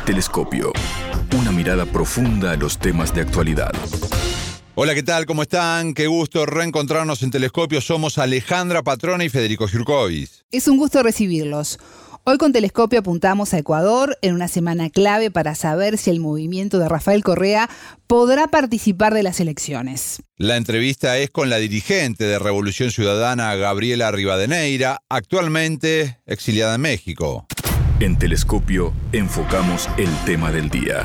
Telescopio. Una mirada profunda a los temas de actualidad. Hola, ¿qué tal? ¿Cómo están? Qué gusto reencontrarnos en Telescopio. Somos Alejandra Patrona y Federico Jurkovic. Es un gusto recibirlos. Hoy con Telescopio apuntamos a Ecuador en una semana clave para saber si el movimiento de Rafael Correa podrá participar de las elecciones. La entrevista es con la dirigente de Revolución Ciudadana, Gabriela Rivadeneira, actualmente exiliada en México. En Telescopio enfocamos el tema del día.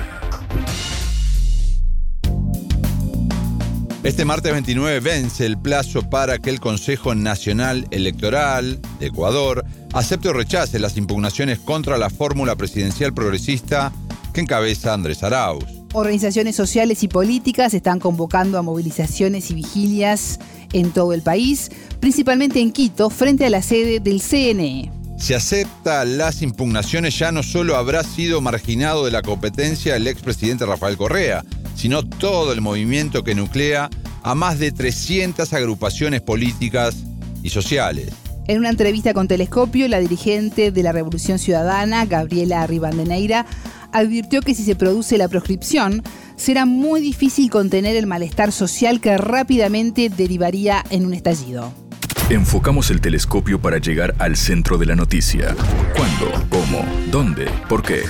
Este martes 29 vence el plazo para que el Consejo Nacional Electoral de Ecuador acepte o rechace las impugnaciones contra la fórmula presidencial progresista que encabeza Andrés Arauz. Organizaciones sociales y políticas están convocando a movilizaciones y vigilias en todo el país, principalmente en Quito, frente a la sede del CNE. Si acepta las impugnaciones, ya no solo habrá sido marginado de la competencia el expresidente Rafael Correa, sino todo el movimiento que nuclea a más de 300 agrupaciones políticas y sociales. En una entrevista con Telescopio, la dirigente de la Revolución Ciudadana, Gabriela Rivadeneira, advirtió que si se produce la proscripción, será muy difícil contener el malestar social que rápidamente derivaría en un estallido. Enfocamos el telescopio para llegar al centro de la noticia. ¿Cuándo? ¿Cómo? ¿Dónde? ¿Por qué?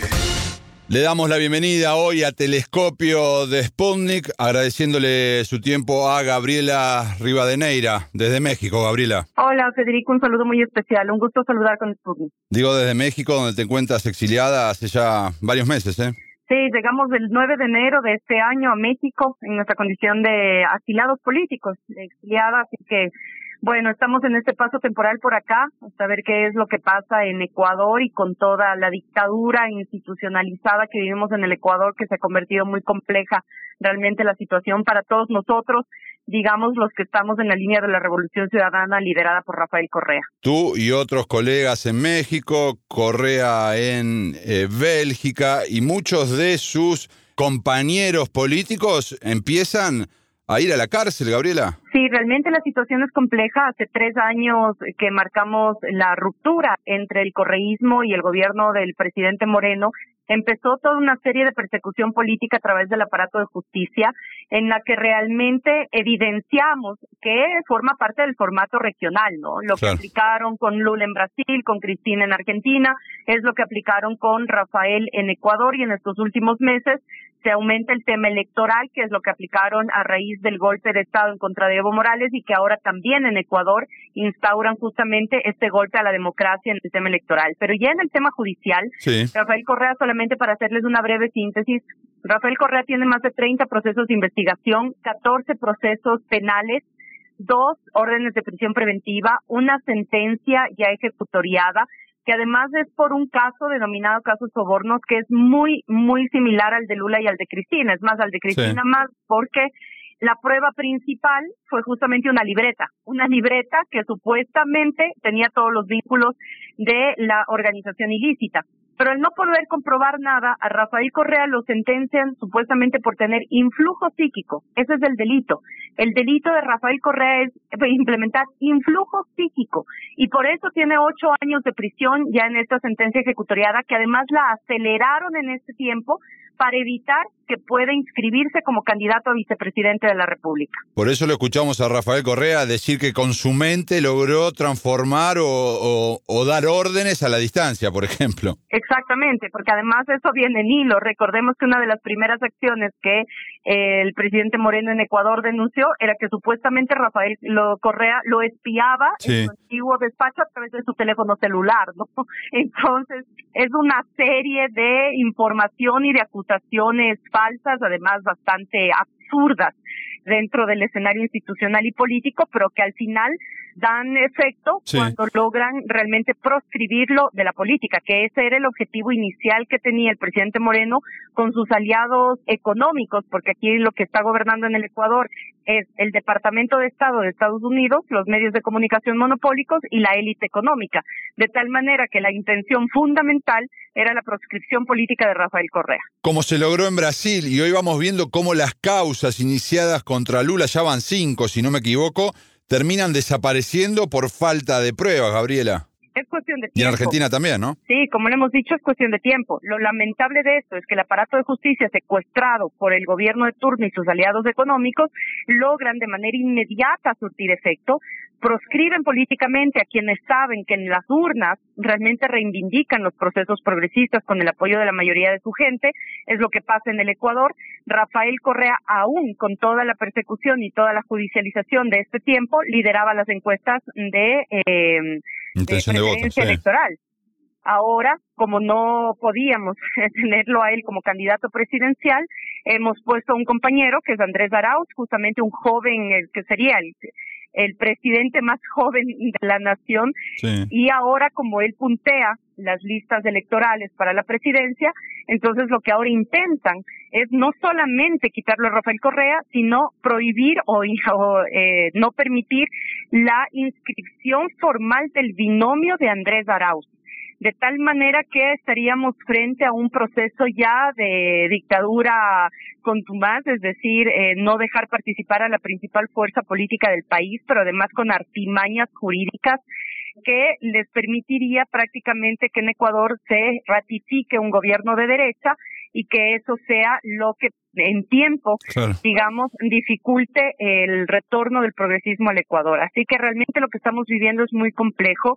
Le damos la bienvenida hoy a Telescopio de Sputnik, agradeciéndole su tiempo a Gabriela Rivadeneira, desde México. Gabriela. Hola, Federico, un saludo muy especial. Un gusto saludar con Sputnik. Digo desde México, donde te encuentras exiliada hace ya varios meses, ¿eh? Sí, llegamos el 9 de enero de este año a México en nuestra condición de asilados políticos, de exiliada, así que bueno, estamos en este paso temporal por acá, hasta ver qué es lo que pasa en Ecuador y con toda la dictadura institucionalizada que vivimos en el Ecuador, que se ha convertido muy compleja realmente la situación para todos nosotros, digamos los que estamos en la línea de la Revolución Ciudadana liderada por Rafael Correa. Tú y otros colegas en México, Correa en Bélgica y muchos de sus compañeros políticos empiezan a ir a la cárcel, Gabriela. Sí, realmente la situación es compleja. Hace 3 años que marcamos la ruptura entre el correísmo y el gobierno del presidente Moreno. Empezó toda una serie de persecución política a través del aparato de justicia, en la que realmente evidenciamos que forma parte del formato regional, ¿no? Lo que aplicaron con Lula en Brasil, con Cristina en Argentina, es lo que aplicaron con Rafael en Ecuador, y en estos últimos meses se aumenta el tema electoral, que es lo que aplicaron a raíz del golpe de Estado en contra de Evo Morales, y que ahora también en Ecuador instauran justamente este golpe a la democracia en el tema electoral. Pero ya en el tema judicial, Rafael Correa, solamente para hacerles una breve síntesis, Rafael Correa tiene más de 30 procesos de investigación, 14 procesos penales, 2 órdenes de prisión preventiva, una sentencia ya ejecutoriada, que además es por un caso denominado caso Sobornos, que es muy, muy similar al de Lula y al de Cristina. Es más, al de Cristina más, porque la prueba principal fue justamente una libreta que supuestamente tenía todos los vínculos de la organización ilícita. Pero al no poder comprobar nada, a Rafael Correa lo sentencian supuestamente por tener influjo psíquico. Ese es el delito. El delito de Rafael Correa es implementar influjo psíquico. Y por eso tiene 8 años de prisión ya en esta sentencia ejecutoriada, que además la aceleraron en este tiempo para evitar que pueda inscribirse como candidato a vicepresidente de la República. Por eso lo escuchamos a Rafael Correa decir que con su mente logró transformar o dar órdenes a la distancia, por ejemplo. Exactamente, porque además eso viene en hilo. Recordemos que una de las primeras acciones que el presidente Moreno en Ecuador denunció era que supuestamente Rafael Correa lo espiaba en su antiguo despacho a través de su teléfono celular, ¿no? Entonces, es una serie de información y de acusaciones falsas, además bastante absurdas dentro del escenario institucional y político, pero que al final dan efecto cuando logran realmente proscribirlo de la política, que ese era el objetivo inicial que tenía el presidente Moreno con sus aliados económicos, porque aquí lo que está gobernando en el Ecuador es el Departamento de Estado de Estados Unidos, los medios de comunicación monopólicos y la élite económica, de tal manera que la intención fundamental era la proscripción política de Rafael Correa. Como se logró en Brasil, y hoy vamos viendo cómo las causas iniciadas contra Lula, ya van 5, si no me equivoco, terminan desapareciendo por falta de pruebas, Gabriela. Es cuestión de tiempo. Y en Argentina también, ¿no? Sí, como le hemos dicho, es cuestión de tiempo. Lo lamentable de esto es que el aparato de justicia, secuestrado por el gobierno de turno y sus aliados económicos, logran de manera inmediata surtir efecto, proscriben políticamente a quienes saben que en las urnas realmente reivindican los procesos progresistas con el apoyo de la mayoría de su gente. Es lo que pasa en el Ecuador. Rafael Correa, aún con toda la persecución y toda la judicialización de este tiempo, lideraba las encuestas de Intención de preferencia voto, sí. electoral. Ahora, como no podíamos tenerlo a él como candidato presidencial, hemos puesto a un compañero que es Andrés Arauz, justamente un joven, que sería el presidente más joven de la nación, Sí. y ahora como él puntea las listas electorales para la presidencia, entonces lo que ahora intentan es no solamente quitarlo a Rafael Correa, sino prohibir o no permitir la inscripción formal del binomio de Andrés Arauz. De tal manera que estaríamos frente a un proceso ya de dictadura contumaz, es decir, no dejar participar a la principal fuerza política del país, pero además con artimañas jurídicas que les permitiría prácticamente que en Ecuador se ratifique un gobierno de derecha y que eso sea lo que en tiempo, Claro. digamos, dificulte el retorno del progresismo al Ecuador. Así que realmente lo que estamos viviendo es muy complejo,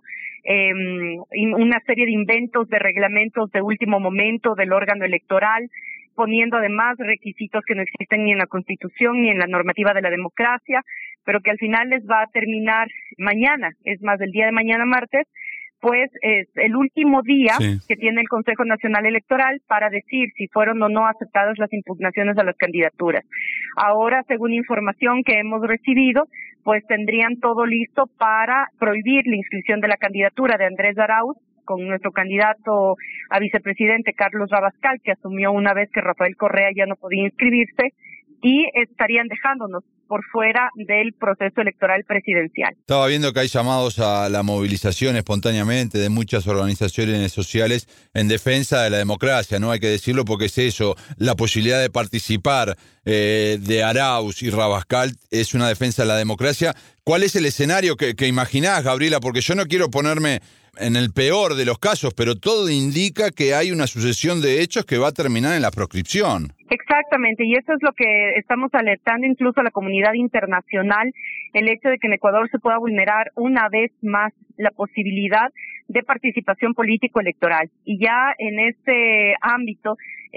una serie de inventos, de reglamentos de último momento del órgano electoral, poniendo además requisitos que no existen ni en la Constitución ni en la normativa de la democracia, pero que al final les va a terminar mañana, es más, el día de mañana martes, pues es el último día Sí. que tiene el Consejo Nacional Electoral para decir si fueron o no aceptadas las impugnaciones a las candidaturas. Ahora, según información que hemos recibido, pues tendrían todo listo para prohibir la inscripción de la candidatura de Andrés Arauz con nuestro candidato a vicepresidente Carlos Rabascal, que asumió una vez que Rafael Correa ya no podía inscribirse, y estarían dejándonos por fuera del proceso electoral presidencial. Estaba viendo que hay llamados a la movilización espontáneamente de muchas organizaciones sociales en defensa de la democracia, ¿no? Hay que decirlo porque es eso, la posibilidad de participar de Arauz y Rabascal es una defensa de la democracia. ¿Cuál es el escenario que imaginás, Gabriela? Porque yo no quiero ponerme en el peor de los casos, pero todo indica que hay una sucesión de hechos que va a terminar en la proscripción. Exactamente, y eso es lo que estamos alertando incluso a la comunidad internacional, el hecho de que en Ecuador se pueda vulnerar una vez más la posibilidad de participación político-electoral. Y ya en este ámbito,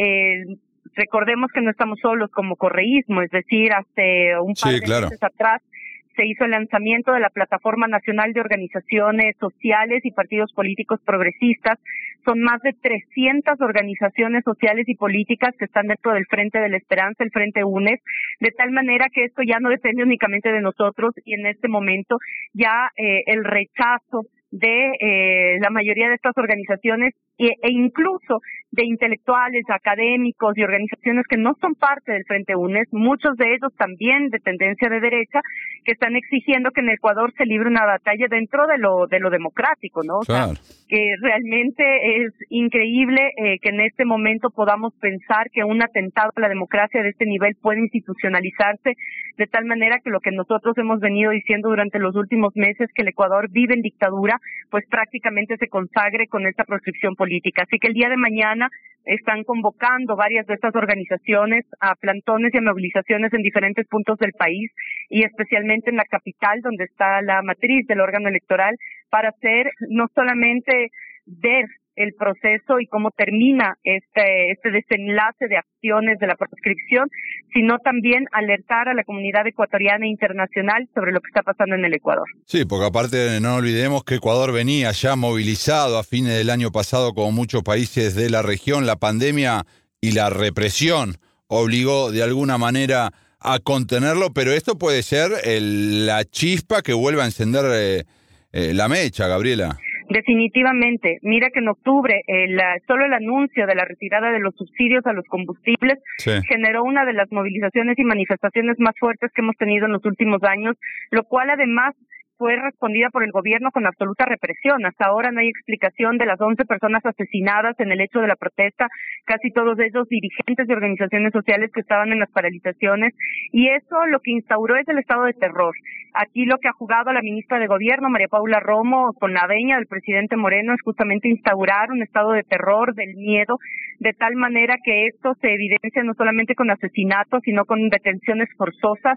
recordemos que no estamos solos como correísmo, es decir, hace un par de meses atrás se hizo el lanzamiento de la Plataforma Nacional de Organizaciones Sociales y Partidos Políticos Progresistas. Son más de 300 organizaciones sociales y políticas que están dentro del Frente de la Esperanza, el Frente UNES, de tal manera que esto ya no depende únicamente de nosotros y en este momento ya el rechazo de la mayoría de estas organizaciones e incluso de intelectuales, académicos y organizaciones que no son parte del Frente UNES, muchos de ellos también de tendencia de derecha, que están exigiendo que en Ecuador se libre una batalla dentro de lo democrático, ¿no? Claro. O sea, que realmente es increíble que en este momento podamos pensar que un atentado a la democracia de este nivel puede institucionalizarse de tal manera que lo que nosotros hemos venido diciendo durante los últimos meses, que el Ecuador vive en dictadura, pues prácticamente se consagre con esta proscripción política. Así que el día de mañana están convocando varias de estas organizaciones a plantones y a movilizaciones en diferentes puntos del país y especialmente en la capital, donde está la matriz del órgano electoral, para hacer no solamente ver el proceso y cómo termina este desenlace de acciones de la proscripción, sino también alertar a la comunidad ecuatoriana e internacional sobre lo que está pasando en el Ecuador. Sí, porque aparte no olvidemos que Ecuador venía ya movilizado a fines del año pasado, como muchos países de la región. La pandemia y la represión obligó de alguna manera a contenerlo, pero esto puede ser la chispa que vuelva a encender la mecha, Gabriela. Definitivamente. Mira que en octubre solo el anuncio de la retirada de los subsidios a los combustibles generó una de las movilizaciones y manifestaciones más fuertes que hemos tenido en los últimos años, lo cual además fue respondida por el gobierno con absoluta represión. Hasta ahora no hay explicación de las 11 personas asesinadas en el hecho de la protesta, casi todos ellos dirigentes de organizaciones sociales que estaban en las paralizaciones, y eso lo que instauró es el estado de terror. Aquí lo que ha jugado la ministra de Gobierno, María Paula Romo, con la veña del presidente Moreno, es justamente instaurar un estado de terror, del miedo, de tal manera que esto se evidencia no solamente con asesinatos, sino con detenciones forzosas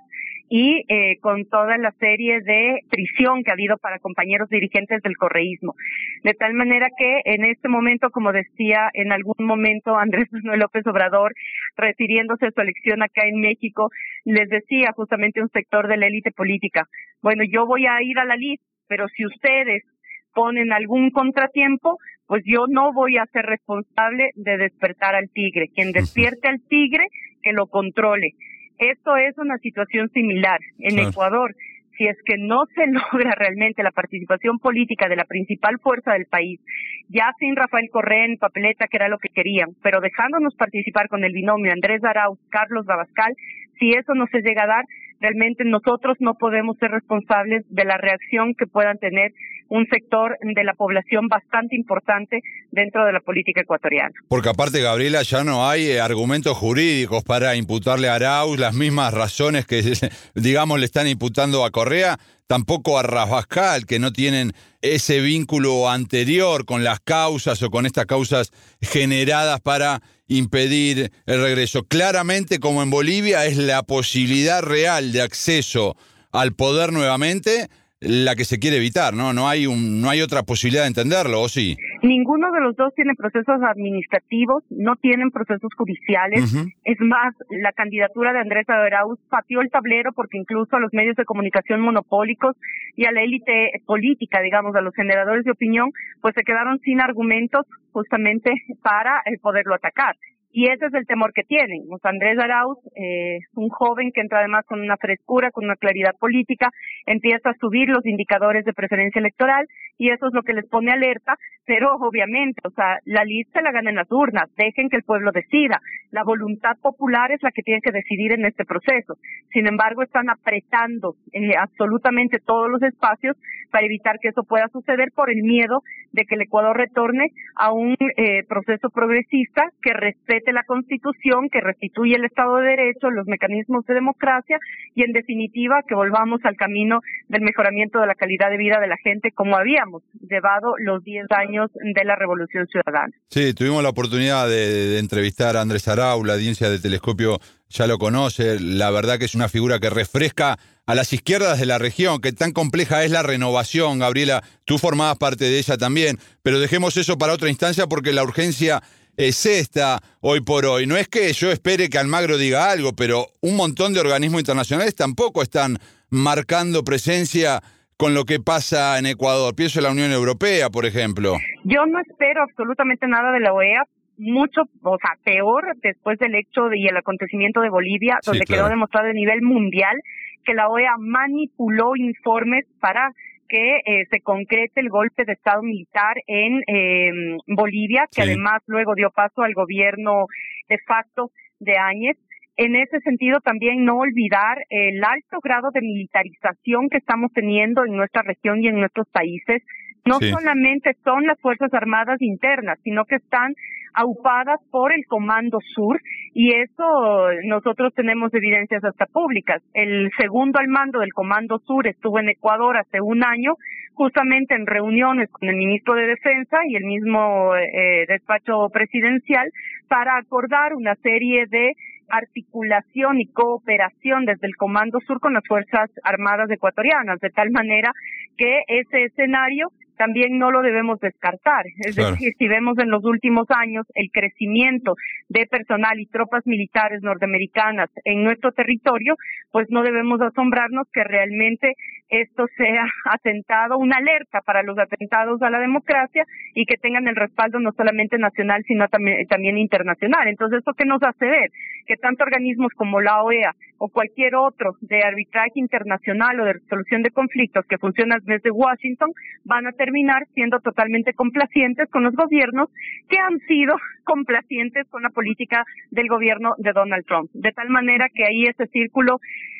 y con toda la serie de prisión que ha habido para compañeros dirigentes del correísmo. De tal manera que en este momento, como decía en algún momento Andrés Manuel López Obrador, refiriéndose a su elección acá en México, les decía justamente un sector de la élite política: bueno, yo voy a ir a la lista, pero si ustedes ponen algún contratiempo, pues yo no voy a ser responsable de despertar al tigre. Quien despierte al tigre, que lo controle. Esto es una situación similar en Ecuador. Si es que no se logra realmente la participación política de la principal fuerza del país, ya sin Rafael Correa en papeleta, que era lo que querían, pero dejándonos participar con el binomio Andrés Arauz, Carlos Rabascal, si eso no se llega a dar, realmente nosotros no podemos ser responsables de la reacción que puedan tener un sector de la población bastante importante dentro de la política ecuatoriana. Porque aparte, Gabriela, ya no hay argumentos jurídicos para imputarle a Arauz las mismas razones que, digamos, le están imputando a Correa, tampoco a Rabascal, que no tienen ese vínculo anterior con las causas o con estas causas generadas para impedir el regreso. Claramente, como en Bolivia, es la posibilidad real de acceso al poder nuevamente la que se quiere evitar, ¿no? No hay otra posibilidad de entenderlo, ¿o sí? Ninguno de los dos tiene procesos administrativos, no tienen procesos judiciales. Es más, la candidatura de Andrés Arauz pateó el tablero porque incluso a los medios de comunicación monopólicos y a la élite política, digamos, a los generadores de opinión, pues se quedaron sin argumentos justamente para poderlo atacar. Y ese es el temor que tienen. O sea, Andrés Arauz, un joven que entra además con una frescura, con una claridad política, empieza a subir los indicadores de preferencia electoral y eso es lo que les pone alerta, pero obviamente, o sea, la lista la ganan las urnas, dejen que el pueblo decida. La voluntad popular es la que tiene que decidir en este proceso. Sin embargo, están apretando absolutamente todos los espacios para evitar que eso pueda suceder por el miedo de que el Ecuador retorne a un proceso progresista que respete la Constitución, que restituya el Estado de Derecho, los mecanismos de democracia y, en definitiva, que volvamos al camino del mejoramiento de la calidad de vida de la gente como habíamos llevado los 10 años de la Revolución Ciudadana. Sí, tuvimos la oportunidad de entrevistar a Andrés Arauz, la audiencia de Telescopio ya lo conoce, la verdad que es una figura que refresca a las izquierdas de la región, que tan compleja es la renovación. Gabriela, tú formabas parte de ella también, pero dejemos eso para otra instancia porque la urgencia es esta hoy por hoy. No es que yo espere que Almagro diga algo, pero un montón de organismos internacionales tampoco están marcando presencia con lo que pasa en Ecuador. Pienso en la Unión Europea, por ejemplo. Yo no espero absolutamente nada de la OEA, mucho, o sea, peor después del hecho y el acontecimiento de Bolivia, donde quedó demostrado a nivel mundial que la OEA manipuló informes para que se concrete el golpe de Estado militar en Bolivia, que además luego dio paso al gobierno de facto de Áñez. En ese sentido, también no olvidar el alto grado de militarización que estamos teniendo en nuestra región y en nuestros países. No solamente son las Fuerzas Armadas internas, sino que están aupadas por el Comando Sur, y eso nosotros tenemos evidencias hasta públicas. El segundo al mando del Comando Sur estuvo en Ecuador hace un año, justamente en reuniones con el ministro de Defensa y el mismo despacho presidencial, para acordar una serie de articulación y cooperación desde el Comando Sur con las Fuerzas Armadas ecuatorianas, de tal manera que ese escenario también no lo debemos descartar. Es decir, si vemos en los últimos años el crecimiento de personal y tropas militares norteamericanas en nuestro territorio, pues no debemos asombrarnos que realmente esto sea atentado, una alerta para los atentados a la democracia y que tengan el respaldo no solamente nacional, sino también internacional. Entonces, ¿esto qué nos hace ver? Que tanto organismos como la OEA o cualquier otro de arbitraje internacional o de resolución de conflictos que funcionan desde Washington van a terminar siendo totalmente complacientes con los gobiernos que han sido complacientes con la política del gobierno de Donald Trump. De tal manera que ahí ese círculo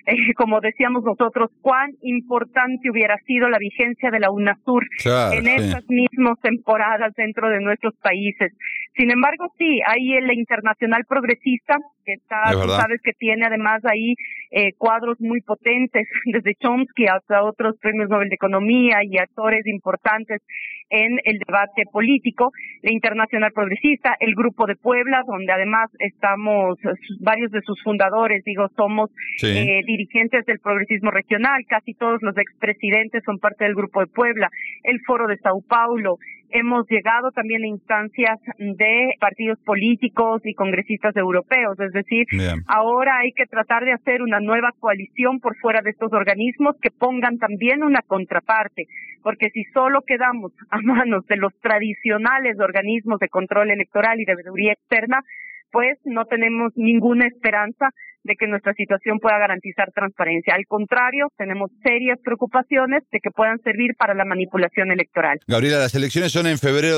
como decíamos nosotros, cuán importante hubiera sido la vigencia de la UNASUR en esas mismas temporadas dentro de nuestros países. Sin embargo, sí, hay la Internacional Progresista, que está, tú sabes que tiene además ahí cuadros muy potentes, desde Chomsky hasta otros premios Nobel de Economía y actores importantes en el debate político. La Internacional Progresista, el Grupo de Puebla, donde además estamos varios de sus fundadores, somos dirigentes del progresismo regional, casi todos los expresidentes son parte del Grupo de Puebla, el Foro de Sao Paulo. Hemos llegado también a instancias de partidos políticos y congresistas europeos, es decir, ahora hay que tratar de hacer una nueva coalición por fuera de estos organismos que pongan también una contraparte, porque si solo quedamos a manos de los tradicionales organismos de control electoral y de veeduría externa, pues no tenemos ninguna esperanza de que nuestra situación pueda garantizar transparencia. Al contrario, tenemos serias preocupaciones de que puedan servir para la manipulación electoral. Gabriela, las elecciones son en febrero de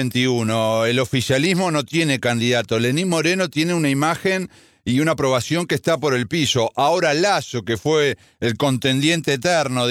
2021. El oficialismo no tiene candidato. Lenín Moreno tiene una imagen y una aprobación que está por el piso. Ahora Lasso, que fue el contendiente eterno,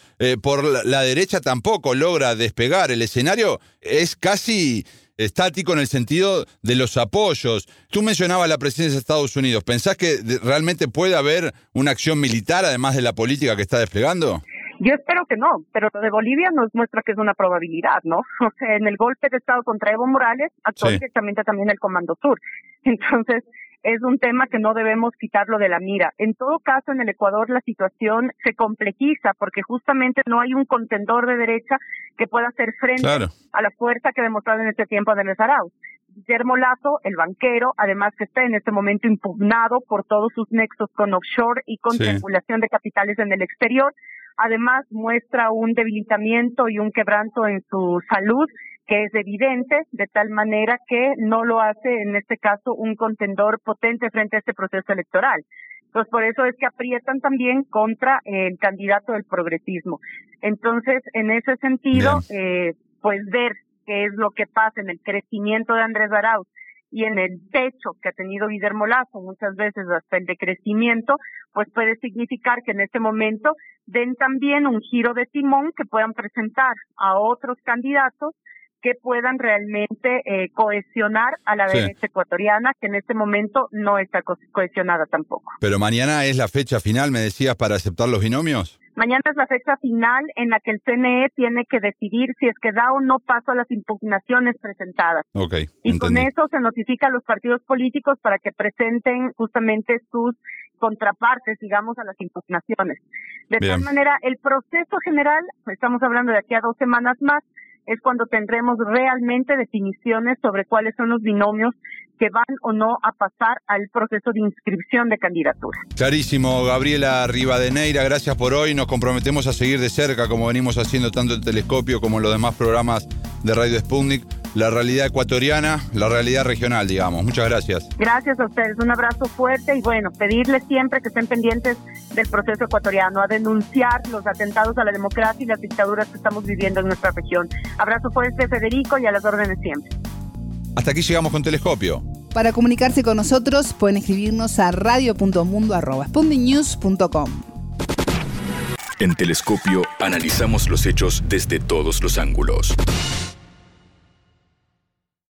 por la derecha tampoco logra despegar. El escenario es casi estático en el sentido de los apoyos. Tú mencionabas la presidencia de Estados Unidos. ¿Pensás que realmente puede haber una acción militar además de la política que está desplegando? Yo espero que no, pero lo de Bolivia nos muestra que es una probabilidad, ¿no? O sea, en el golpe de Estado contra Evo Morales actuó directamente también el Comando Sur. Entonces, es un tema que no debemos quitarlo de la mira. En todo caso, en el Ecuador la situación se complejiza porque justamente no hay un contendor de derecha que pueda hacer frente a la fuerza que ha demostrado en este tiempo Andrés Arauz. Guillermo Lasso, el banquero, además que está en este momento impugnado por todos sus nexos con offshore y con circulación de capitales en el exterior, además muestra un debilitamiento y un quebranto en su salud que es evidente, de tal manera que no lo hace en este caso un contendor potente frente a este proceso electoral. Entonces, por eso es que aprietan también contra el candidato del progresismo. Entonces, en ese sentido, pues ver qué es lo que pasa en el crecimiento de Andrés Arauz y en el techo que ha tenido Guillermo Lasso, muchas veces hasta el decrecimiento, pues puede significar que en este momento den también un giro de timón que puedan presentar a otros candidatos que puedan realmente cohesionar a la derecha ecuatoriana, que en este momento no está cohesionada tampoco. Pero mañana es la fecha final, me decías, para aceptar los binomios. Mañana es la fecha final en la que el CNE tiene que decidir si es que da o no paso a las impugnaciones presentadas. Y con eso se notifica a los partidos políticos para que presenten justamente sus contrapartes, a las impugnaciones. De tal manera, el proceso general, estamos hablando de aquí a 2 semanas más, es cuando tendremos realmente definiciones sobre cuáles son los binomios que van o no a pasar al proceso de inscripción de candidatura. Clarísimo, Gabriela Rivadeneira, gracias por hoy. Nos comprometemos a seguir de cerca, como venimos haciendo tanto en Telescopio como en los demás programas de Radio Sputnik, la realidad ecuatoriana, la realidad regional, Muchas gracias. Gracias a ustedes, un abrazo fuerte y pedirles siempre que estén pendientes del proceso ecuatoriano, a denunciar los atentados a la democracia y las dictaduras que estamos viviendo en nuestra región. Abrazo fuerte, Federico, y a las órdenes siempre. Hasta aquí llegamos con Telescopio. Para comunicarse con nosotros pueden escribirnos a radio.mundo@sputniknews.com. En Telescopio analizamos los hechos desde todos los ángulos.